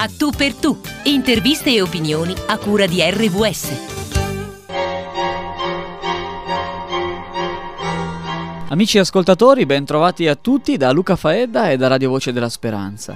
A tu per tu, interviste e opinioni a cura di RVS. Amici ascoltatori, ben trovati a tutti da Luca Faedda e da Radio Voce della Speranza.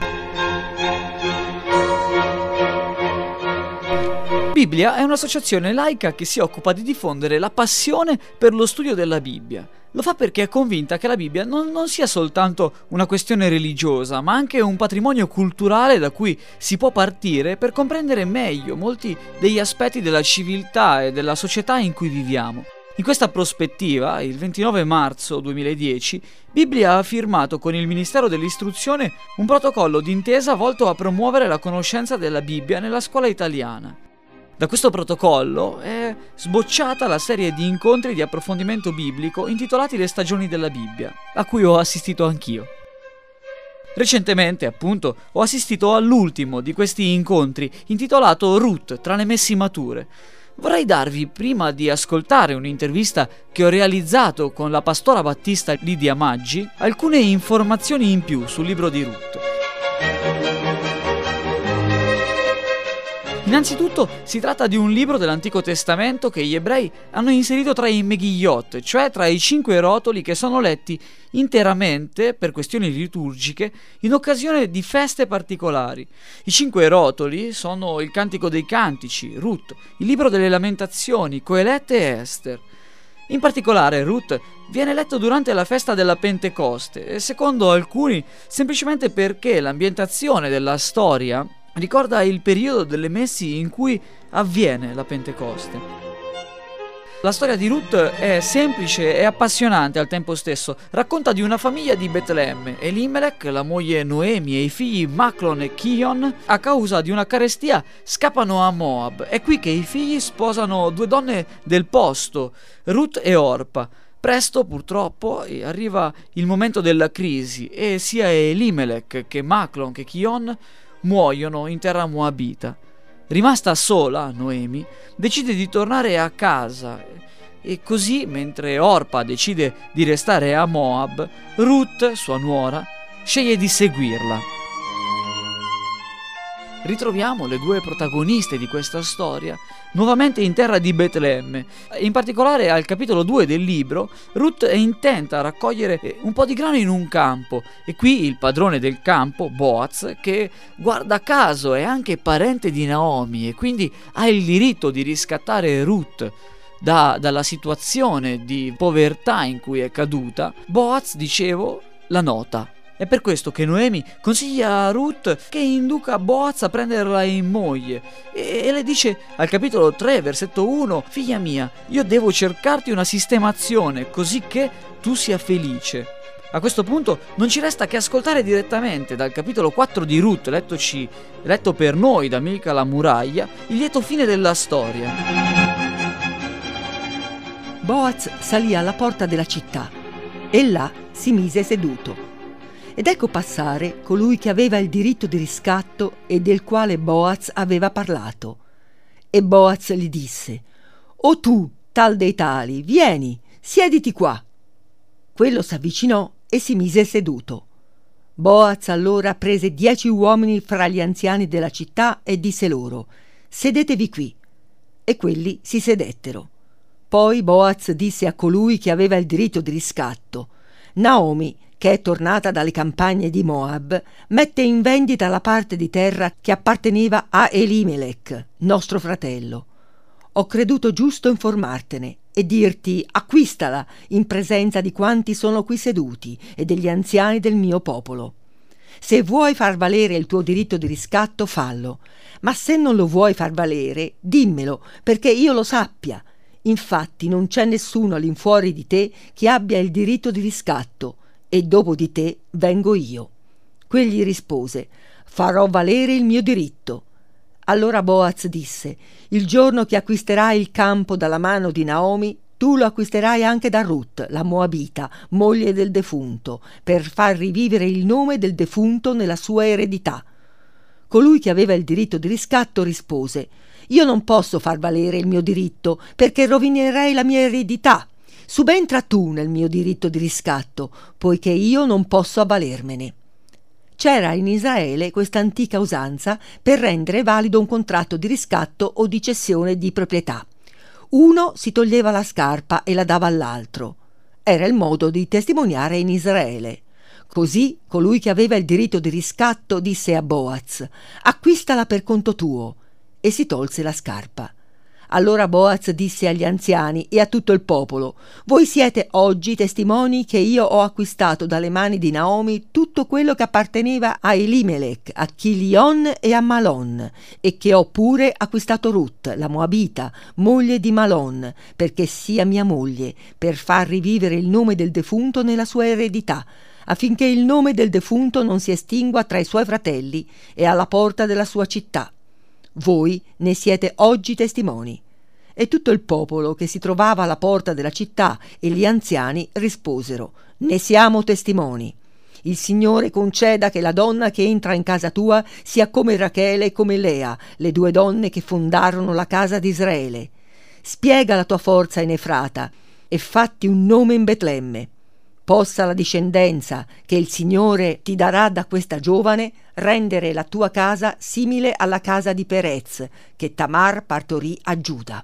Biblia è un'associazione laica che si occupa di diffondere la passione per lo studio della Bibbia. Lo fa perché è convinta che la Bibbia non sia soltanto una questione religiosa, ma anche un patrimonio culturale da cui si può partire per comprendere meglio molti degli aspetti della civiltà e della società in cui viviamo. In questa prospettiva, il 29 marzo 2010, Biblia ha firmato con il Ministero dell'Istruzione un protocollo d'intesa volto a promuovere la conoscenza della Bibbia nella scuola italiana. Da questo protocollo è sbocciata la serie di incontri di approfondimento biblico intitolati Le stagioni della Bibbia, a cui ho assistito anch'io. Recentemente, appunto, ho assistito all'ultimo di questi incontri, intitolato Ruth tra le messimature. Vorrei darvi, prima di ascoltare un'intervista che ho realizzato con la pastora battista Lidia Maggi, alcune informazioni in più sul libro di Ruth. Innanzitutto si tratta di un libro dell'Antico Testamento che gli ebrei hanno inserito tra i Megillot, cioè tra i 5 rotoli che sono letti interamente, per questioni liturgiche, in occasione di feste particolari. I 5 rotoli sono il Cantico dei Cantici, Ruth, il Libro delle Lamentazioni, Coelette e Ester. In particolare Ruth viene letto durante la festa della Pentecoste e secondo alcuni semplicemente perché l'ambientazione della storia ricorda il periodo delle messi in cui avviene la Pentecoste. La storia di Ruth è semplice e appassionante al tempo stesso. Racconta di una famiglia di Betlemme. Elimelech, la moglie Noemi e i figli Maclon e Chion, a causa di una carestia, scappano a Moab. È qui che i figli sposano 2 donne del posto, Ruth e Orpa. Presto, purtroppo, arriva il momento della crisi e sia Elimelech che Maclon che Chion muoiono in terra moabita. Rimasta sola, Noemi decide di tornare a casa e così, mentre Orpa decide di restare a Moab, Ruth, sua nuora, sceglie di seguirla. Ritroviamo le 2 protagoniste di questa storia nuovamente in terra di Betlemme. In particolare al capitolo 2 del libro, Ruth è intenta a raccogliere un po' di grano in un campo e qui il padrone del campo, Boaz, che guarda caso è anche parente di Naomi e quindi ha il diritto di riscattare Ruth dalla situazione di povertà in cui è caduta, Boaz, dicevo, la nota. È per questo che Noemi consiglia a Ruth che induca Boaz a prenderla in moglie e le dice al capitolo 3, versetto 1: «Figlia mia, io devo cercarti una sistemazione così che tu sia felice». A questo punto non ci resta che ascoltare direttamente dal capitolo 4 di Ruth, letto per noi da Milca la Muraglia, il lieto fine della storia. Boaz salì alla porta della città e là si mise seduto. Ed ecco passare colui che aveva il diritto di riscatto e del quale Boaz aveva parlato. E Boaz gli disse: «O tu, tal dei tali, vieni, siediti qua». Quello s'avvicinò e si mise seduto. Boaz allora prese 10 uomini fra gli anziani della città e disse loro: «Sedetevi qui». E quelli si sedettero. Poi Boaz disse a colui che aveva il diritto di riscatto: «Naomi, che è tornata dalle campagne di Moab, mette in vendita la parte di terra che apparteneva a Elimelech, nostro fratello. Ho creduto giusto informartene e dirti: acquistala in presenza di quanti sono qui seduti e degli anziani del mio popolo. Se vuoi far valere il tuo diritto di riscatto, fallo, ma se non lo vuoi far valere, dimmelo, perché io lo sappia. Infatti non c'è nessuno all'infuori di te che abbia il diritto di riscatto, e dopo di te vengo io». Quegli rispose: «Farò valere il mio diritto». Allora Boaz disse: «Il giorno che acquisterai il campo dalla mano di Naomi, tu lo acquisterai anche da Ruth, la Moabita, moglie del defunto, per far rivivere il nome del defunto nella sua eredità». Colui che aveva il diritto di riscatto rispose: «Io non posso far valere il mio diritto, perché rovinerei la mia eredità. Subentra tu nel mio diritto di riscatto, poiché io non posso avvalermene». C'era in Israele questa antica usanza per rendere valido un contratto di riscatto o di cessione di proprietà. Uno si toglieva la scarpa e la dava all'altro. Era il modo di testimoniare in Israele. Così colui che aveva il diritto di riscatto disse a Boaz: «Acquistala per conto tuo», e si tolse la scarpa. Allora Boaz disse agli anziani e a tutto il popolo: «Voi siete oggi testimoni che io ho acquistato dalle mani di Naomi tutto quello che apparteneva a Elimelech, a Chilion e a Malon, e che ho pure acquistato Ruth, la Moabita, moglie di Malon, perché sia mia moglie, per far rivivere il nome del defunto nella sua eredità, affinché il nome del defunto non si estingua tra i suoi fratelli e alla porta della sua città. Voi ne siete oggi testimoni». E tutto il popolo che si trovava alla porta della città e gli anziani risposero: «Ne siamo testimoni. Il Signore conceda che la donna che entra in casa tua sia come Rachele e come Lea, le 2 donne che fondarono la casa di Israele. Spiega la tua forza in Efrata e fatti un nome in Betlemme. Possa la discendenza che il Signore ti darà da questa giovane rendere la tua casa simile alla casa di Perez, che Tamar partorì a Giuda».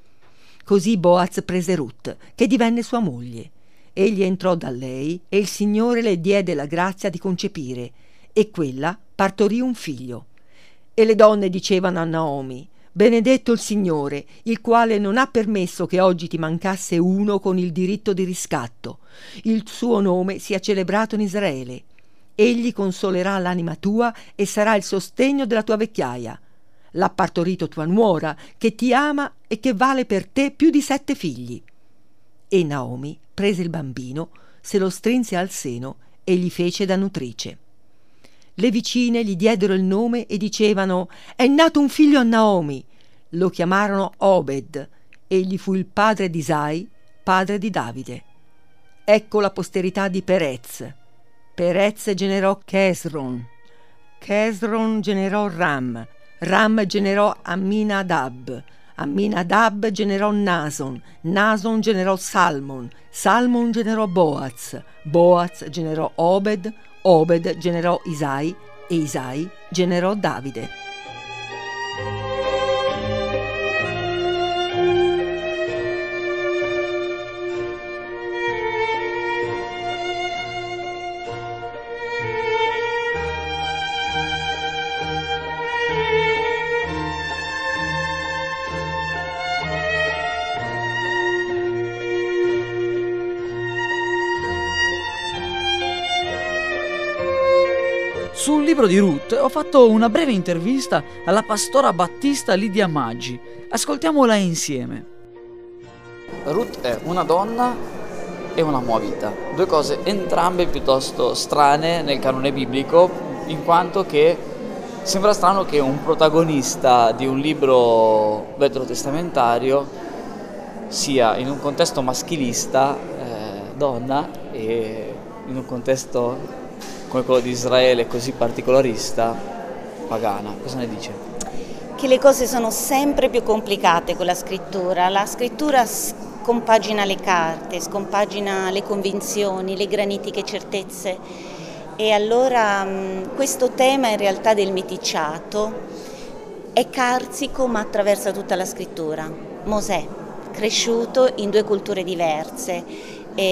Così Boaz prese Ruth, che divenne sua moglie. Egli entrò da lei e il Signore le diede la grazia di concepire, e quella partorì un figlio. E le donne dicevano a Naomi: «Benedetto il Signore, il quale non ha permesso che oggi ti mancasse uno con il diritto di riscatto. Il suo nome sia celebrato in Israele. Egli consolerà l'anima tua e sarà il sostegno della tua vecchiaia. L'ha partorito tua nuora, che ti ama e che vale per te più di 7 figli». E Naomi prese il bambino, se lo strinse al seno e gli fece da nutrice. Le vicine gli diedero il nome e dicevano: «È nato un figlio a Naomi». Lo chiamarono Obed. Egli fu il padre di Isai, padre di Davide. Ecco la posterità di Perez. Perez generò Chesron. Chesron generò Ram. Ram generò Amminadab. Amminadab generò Nason. Nason generò Salmon. Salmon generò Boaz. Boaz generò Obed. Obed generò Isai e Isai generò Davide. Sul libro di Ruth ho fatto una breve intervista alla pastora battista Lidia Maggi. Ascoltiamola insieme. Ruth è una donna e una Moabita, 2 cose entrambe piuttosto strane nel canone biblico, in quanto che sembra strano che un protagonista di un libro veterotestamentario sia in un contesto maschilista donna e in un contesto come quello di Israele così particolarista pagana. Cosa ne dice? Che le cose sono sempre più complicate con la scrittura. La scrittura scompagina le carte, scompagina le convinzioni, le granitiche certezze, e allora questo tema in realtà del meticciato è carsico ma attraversa tutta la scrittura. Mosè, cresciuto in 2 culture diverse,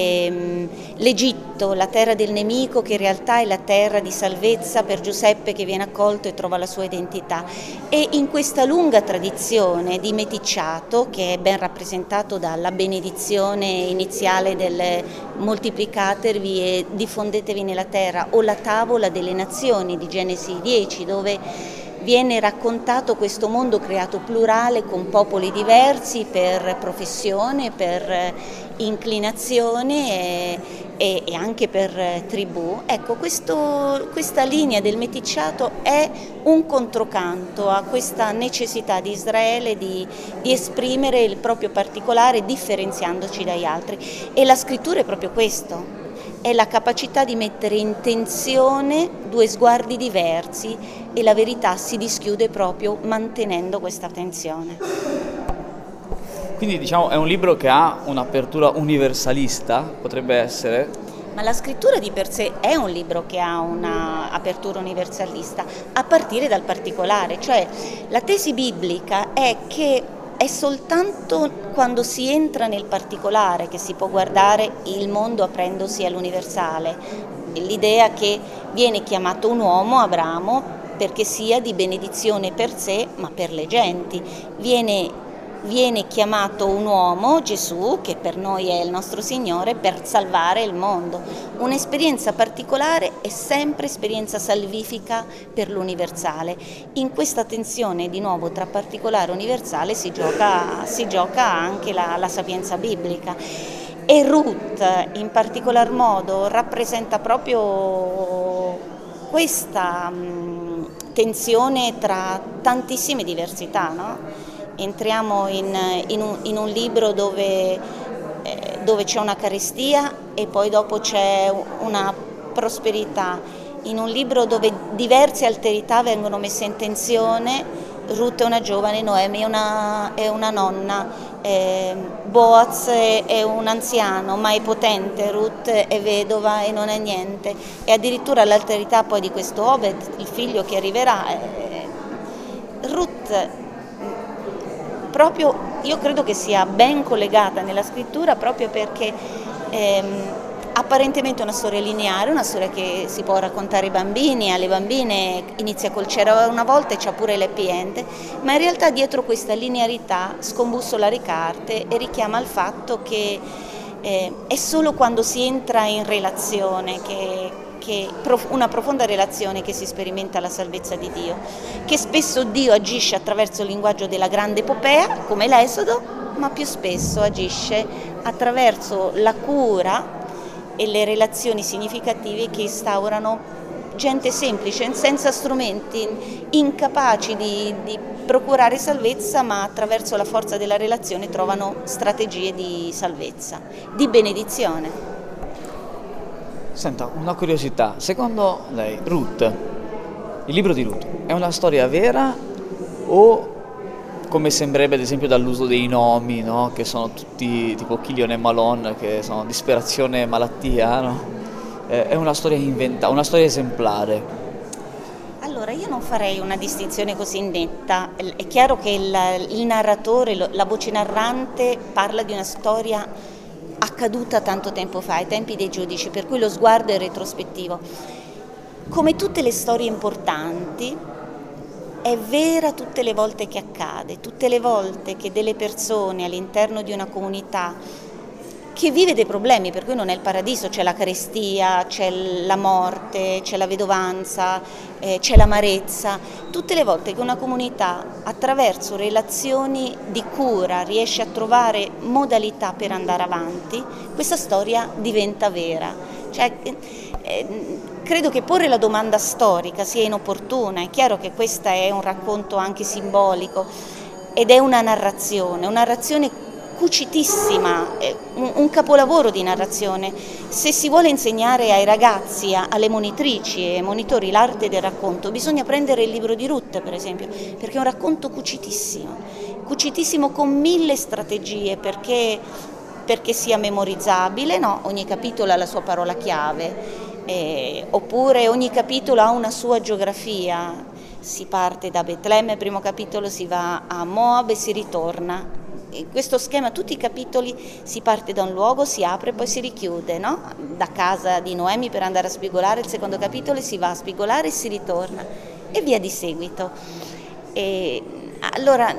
l'Egitto, la terra del nemico, che in realtà è la terra di salvezza per Giuseppe, che viene accolto e trova la sua identità, e in questa lunga tradizione di meticciato, che è ben rappresentato dalla benedizione iniziale del moltiplicatevi e diffondetevi nella terra, o la tavola delle nazioni di Genesi 10, dove viene raccontato questo mondo creato plurale con popoli diversi per professione, per inclinazione e anche per tribù. Ecco, questa linea del meticciato è un controcanto a questa necessità di Israele di esprimere il proprio particolare differenziandoci dagli altri, e la scrittura è proprio questo. È la capacità di mettere in tensione 2 sguardi diversi, e la verità si dischiude proprio mantenendo questa tensione. Quindi diciamo è un libro che ha un'apertura universalista, potrebbe essere? Ma la scrittura di per sé è un libro che ha una apertura universalista, a partire dal particolare, cioè la tesi biblica è che è soltanto quando si entra nel particolare che si può guardare il mondo aprendosi all'universale. L'idea che viene chiamato un uomo, Abramo, perché sia di benedizione per sé, ma per le genti. Viene chiamato un uomo, Gesù, che per noi è il nostro Signore, per salvare il mondo. Un'esperienza particolare è sempre esperienza salvifica per l'universale. In questa tensione, di nuovo, tra particolare e universale si gioca anche la sapienza biblica. E Ruth, in particolar modo, rappresenta proprio questa tensione tra tantissime diversità, no? Entriamo in un libro dove c'è una carestia e poi dopo c'è una prosperità, in un libro dove diverse alterità vengono messe in tensione. Ruth è una giovane, Noemi è una nonna, Boaz è un anziano ma è potente, Ruth è vedova e non è niente, e addirittura l'alterità poi di questo Obed, il figlio che arriverà. Ruth proprio, io credo che sia ben collegata nella scrittura proprio perché apparentemente è una storia lineare, una storia che si può raccontare ai bambini, alle bambine, inizia col c'era una volta e c'ha pure l'happy end, ma in realtà dietro questa linearità scombussola le carte e richiama il fatto che è solo quando si entra in relazione una profonda relazione che si sperimenta la salvezza di Dio, che spesso Dio agisce attraverso il linguaggio della grande epopea, come l'Esodo, ma più spesso agisce attraverso la cura e le relazioni significative che instaurano gente semplice, senza strumenti, incapaci di procurare salvezza, ma attraverso la forza della relazione trovano strategie di salvezza, di benedizione. Senta, una curiosità, secondo lei Ruth, il libro di Ruth, è una storia vera o, come sembrerebbe ad esempio dall'uso dei nomi, no? Che sono tutti tipo Chilion e Malon, che sono disperazione e malattia, no? È una storia inventata, una storia esemplare? Allora, io non farei una distinzione così netta. È chiaro che il narratore, la voce narrante parla di una storia accaduta tanto tempo fa, ai tempi dei giudici, per cui lo sguardo è retrospettivo. Come tutte le storie importanti, è vera tutte le volte che accade, tutte le volte che delle persone all'interno di una comunità che vive dei problemi, per cui non è il paradiso, c'è la carestia, c'è la morte, c'è la vedovanza, c'è l'amarezza, tutte le volte che una comunità attraverso relazioni di cura riesce a trovare modalità per andare avanti, questa storia diventa vera. Cioè, credo che porre la domanda storica sia inopportuna, è chiaro che questo è un racconto anche simbolico ed è una narrazione cucitissima, un capolavoro di narrazione. Se si vuole insegnare ai ragazzi, alle monitrici e ai monitori l'arte del racconto, bisogna prendere il libro di Ruth, per esempio, perché è un racconto cucitissimo con 1000 strategie perché sia memorizzabile, no? Ogni capitolo ha la sua parola chiave, oppure ogni capitolo ha una sua geografia. Si parte da Betlemme, primo capitolo, si va a Moab e si ritorna. In questo schema tutti i capitoli si parte da un luogo, si apre e poi si richiude, no? Da casa di Noemi per andare a spigolare il secondo capitolo, si va a spigolare e si ritorna e via di seguito. E allora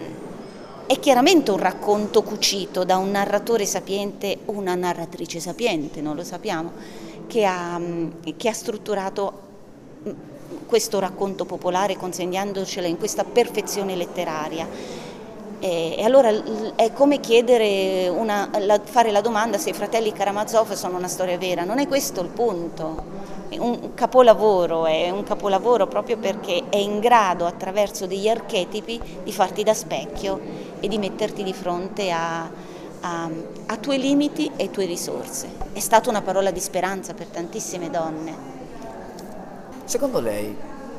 è chiaramente un racconto cucito da un narratore sapiente o una narratrice sapiente, non lo sappiamo, che ha strutturato questo racconto popolare consegnandocelo in questa perfezione letteraria. E allora è come chiedere, fare la domanda se i fratelli Karamazov sono una storia vera. Non è questo il punto. È un capolavoro proprio perché è in grado, attraverso degli archetipi, di farti da specchio e di metterti di fronte a tuoi limiti e tue risorse. È stata una parola di speranza per tantissime donne. Secondo lei,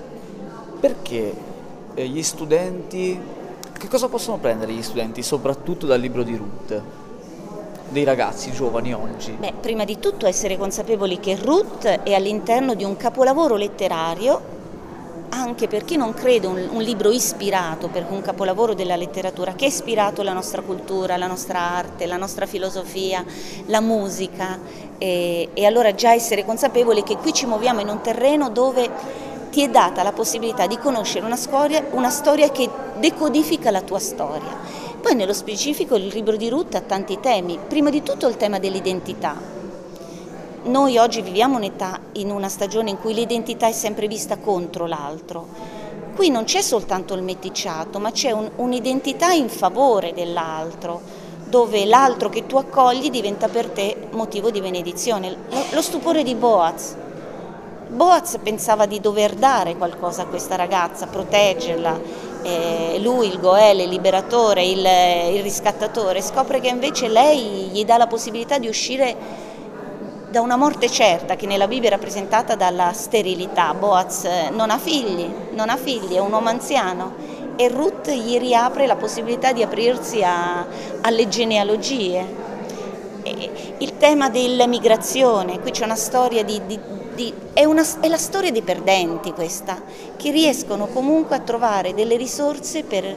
perché gli studenti... Che cosa possono prendere gli studenti, soprattutto dal libro di Ruth? dei ragazzi giovani oggi? Beh, prima di tutto essere consapevoli che Ruth è all'interno di un capolavoro letterario, anche per chi non crede un libro ispirato, per un capolavoro della letteratura che ha ispirato la nostra cultura, la nostra arte, la nostra filosofia, la musica, e allora già essere consapevoli che qui ci muoviamo in un terreno dove ti è data la possibilità di conoscere una storia che decodifica la tua storia. Poi nello specifico il libro di Ruth ha tanti temi, prima di tutto il tema dell'identità. Noi oggi viviamo in una stagione in cui l'identità è sempre vista contro l'altro. Qui non c'è soltanto il meticciato, ma c'è un'identità in favore dell'altro, dove l'altro che tu accogli diventa per te motivo di benedizione. Lo stupore di Boaz. Boaz pensava di dover dare qualcosa a questa ragazza, proteggerla. Lui, il Goel, il liberatore, il riscattatore, scopre che invece lei gli dà la possibilità di uscire da una morte certa, che nella Bibbia è rappresentata dalla sterilità. Boaz non ha figli, è un uomo anziano, e Ruth gli riapre la possibilità di aprirsi alle genealogie. Il tema della migrazione, qui c'è una storia è la storia dei perdenti questa, che riescono comunque a trovare delle risorse per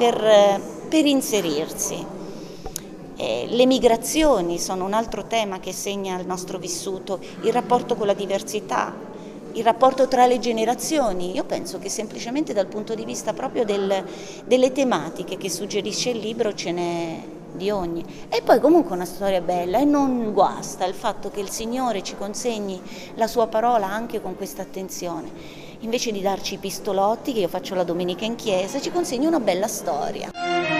inserirsi. Le migrazioni sono un altro tema che segna il nostro vissuto, il rapporto con la diversità, il rapporto tra le generazioni. Io penso che semplicemente dal punto di vista proprio delle tematiche che suggerisce il libro ce n'è di ogni. E poi comunque una storia bella, e non guasta il fatto che il Signore ci consegni la sua parola anche con questa attenzione. Invece di darci i pistolotti, che io faccio la domenica in chiesa, ci consegna una bella storia.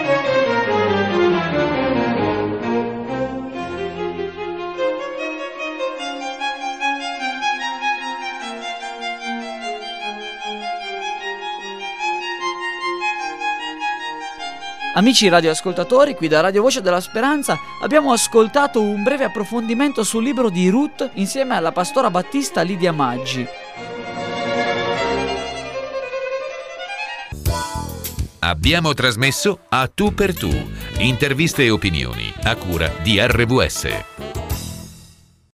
Amici radioascoltatori, qui da Radio Voce della Speranza abbiamo ascoltato un breve approfondimento sul libro di Ruth insieme alla pastora battista Lidia Maggi. Abbiamo trasmesso A Tu per Tu, interviste e opinioni a cura di RVS.